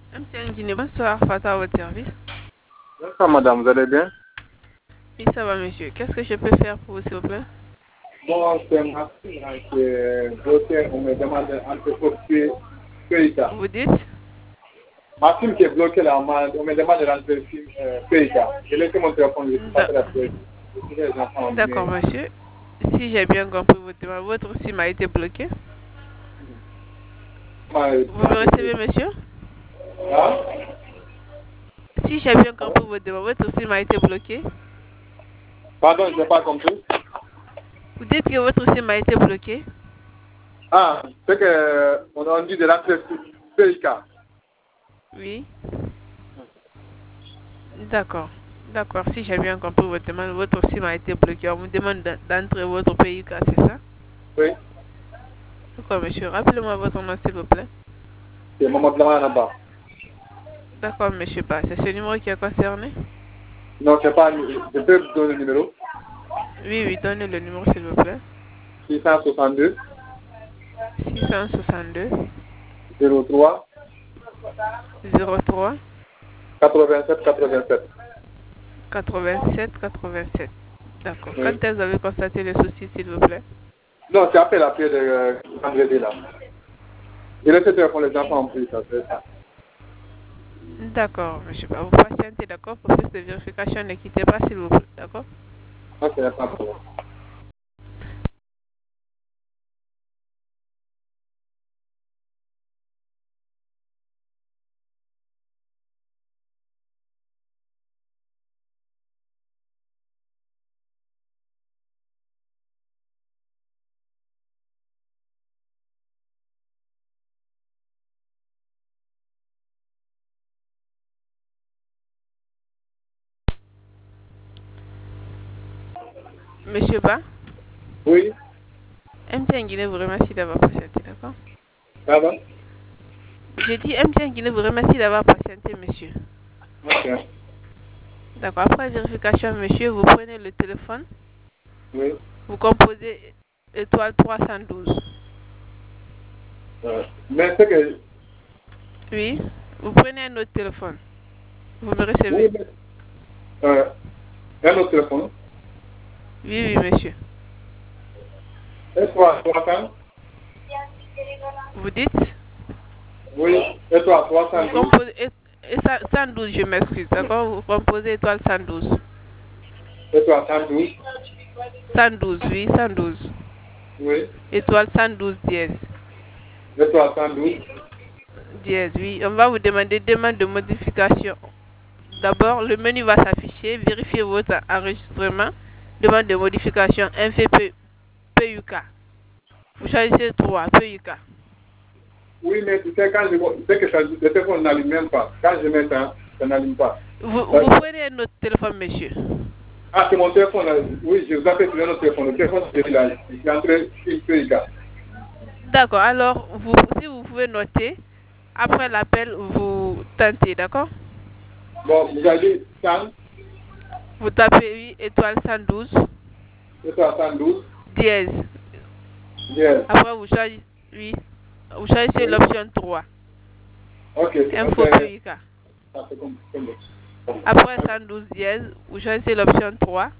MTN Guinée, bonsoir, Fata à votre service. Bonsoir madame, vous allez bien? Oui, ça va monsieur. Qu'est-ce que je peux faire pour vous, s'il vous plaît? Bon, c'est Maxime qui est bloqué, on me demande entre copier PIK. Vous dites? Maxime qui est bloqué là, on me demande de rentrer PIK. J'ai laissé mon téléphone, je suis pas très PIK. D'accord monsieur. Si j'ai bien compris votre demande, votre SIM a été bloqué. Vous me recevez monsieur? Hein? Si j'ai bien compris votre demande, votre SIM a été bloqué. Pardon, je n'ai pas compris. Vous dites que votre SIM a été bloqué? Ah, c'est qu'on dit de rentrer PIK. Oui. D'accord. D'accord. Si j'ai bien compris votre demande, votre SIM a été bloqué. On vous demande d'entrer votre PIK, c'est ça? Oui. D'accord monsieur. Rappelez-moi votre nom s'il vous plaît. C'est Maman Blanc là-bas. D'accord monsieur Ba. C'est ce numéro qui est concerné? Non, c'est pas, je peux vous donner le numéro. Oui, oui, donnez le numéro s'il vous plaît. 662 662 03 03 87 87. 87. D'accord. Oui. Quand est-ce que vous avez constaté le souci, s'il vous plaît? Non, c'est après la paix de vendredi là. Il essaie de répondre les enfants en plus, ça c'est ça. D'accord, monsieur. Vous patientez, d'accord? Pour plus de vérification, ne quittez pas, s'il vous plaît, d'accord? Ok, il n'y a pas de problème. Monsieur Ba, Oui, MTN Guinée vous remercie d'avoir patienté, d'accord? ça va? J'ai dit MTN Guinée vous remercie d'avoir patienté, monsieur. Ok. D'accord. Après vérification, monsieur, vous prenez le téléphone, Oui. vous composez étoile 312. Mais c'est que... Oui. Vous prenez un autre téléphone. Vous me recevez? Oui, mais... un autre téléphone. Oui, oui, monsieur. Et toi, 300? Vous dites? Oui. Et toi, Vous 312? composez 112, je m'excuse, d'accord? Vous composez étoile 112. Et toi, 112? 112, oui, 112. Oui. Étoile 112 dièse. Et toi, 112? Dièse, oui. On va vous demander demande de modification. D'abord, le menu va s'afficher. Vérifiez votre enregistrement. Demande de modification MVP PUK. Vous choisissez 3 PUK. Oui, mais tu sais, quand je... C'est que le téléphone n'allume même pas. Quand je mets ça n'allume pas. Vous prenez un autre téléphone, monsieur. Ah, c'est mon téléphone là. Oui, je vous appelle sur un autre téléphone. Le téléphone, c'est là. Je suis entré sur PIK. D'accord. Alors, si vous pouvez noter, après l'appel, vous tentez, d'accord? Bon, vous avez dit 100, Vous tapez oui, étoile 112, et toi, 112, dièse. yes. Après, oui, vous choisissez Oui. l'option 3. Ok, Info PUK. ça c'est comme Après 112 dièse, vous choisissez l'option 3.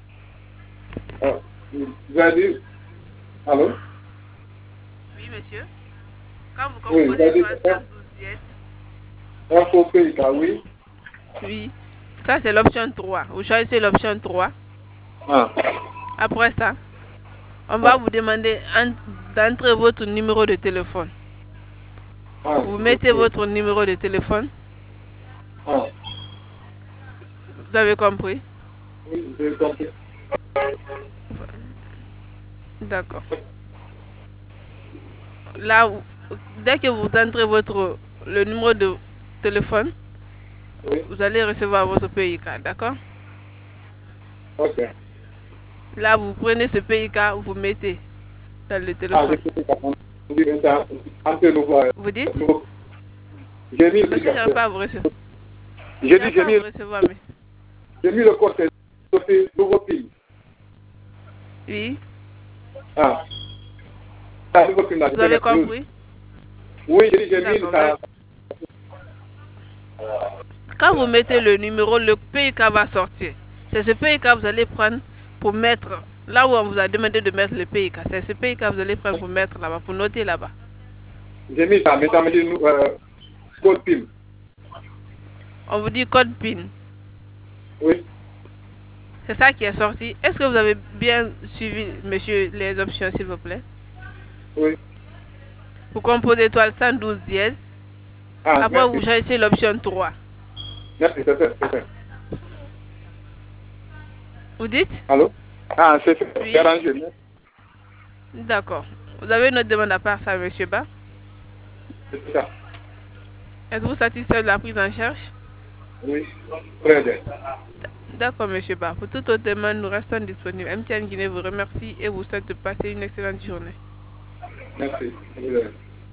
vous avez dit, allô? Oui, monsieur. Quand vous Oui, vous composez avez dit étoile 112 dièse, info PIK, oui. oui, ça c'est l'option 3. Vous choisissez l'option 3. Ah. Après ça, on va vous demander d'entrer votre numéro de téléphone. Ah, Vous mettez ok. votre numéro de téléphone. Ah. Vous avez compris? Oui, j'ai compris. D'accord. Là, dès que vous entrez le numéro de téléphone, Oui. vous allez recevoir votre PIK, d'accord? Ok. Là, vous prenez ce PIK, vous mettez dans le Ah, j'ai téléphone. compris. On dit que ça, entre nouveau. Vous dites? J'ai mis Monsieur, j'arrive pas à vous recevoir. J'ai dit, J'arrive pas à vous recevoir, mais... j'ai mis le code, c'est nouveau PIN. Oui, Ah. Ça, nouveau PIN là, vous avez compris? oui, j'ai mis D'accord. ça. Quand vous mettez le numéro, le PIK va sortir. C'est ce PIK que vous allez prendre pour mettre là où on vous a demandé de mettre le PIK. C'est ce PIK que vous allez prendre pour mettre là-bas, pour noter là-bas. J'ai mis ça, mais ça me dit code PIN. On vous dit code PIN. Oui. C'est ça qui est sorti. Est-ce que vous avez bien suivi, monsieur, les options, s'il vous plaît? Oui. Vous composez étoile 112 dièse. Ah, après, merci. vous choisissez l'option 3. Merci, c'est fait. Vous dites? Allô? Ah, c'est fait. Oui. C'est arrangé. D'accord. Vous avez une autre demande à part ça, monsieur Ba? C'est ça. Êtes-vous satisfait de la prise en charge? Oui. Très bien. D'accord, monsieur Ba. Pour toute autre demande, nous restons disponibles. MTN Guinée vous remercie et vous souhaite de passer une excellente journée. Merci.